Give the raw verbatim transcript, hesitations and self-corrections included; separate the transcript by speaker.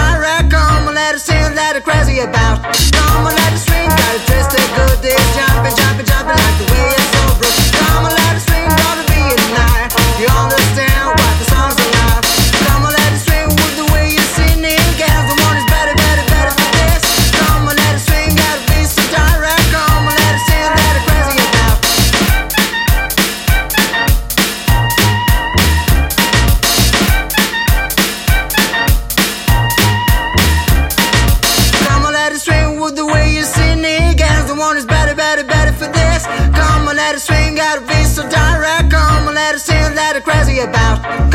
Speaker 1: direct. Come on, let it sing, let it crazy about. Come on, let it swing, got it twisted, good this, jumping, jumping, jumping like the way it's so broke. Come on, let it swing, gonna be a night. You understand what the song's about. Come on, let it swing with the way you're singing. Girls, the one is better, better, better for this. Come on, let it swing, gotta be so direct. Come on, let it sing, let it crazy about. Come on, let it swing with the way you're singing. Girls, the one is better, better, better for this. Come on, let it swing, gotta be so direct. Come on, let it sing, let it crazy about.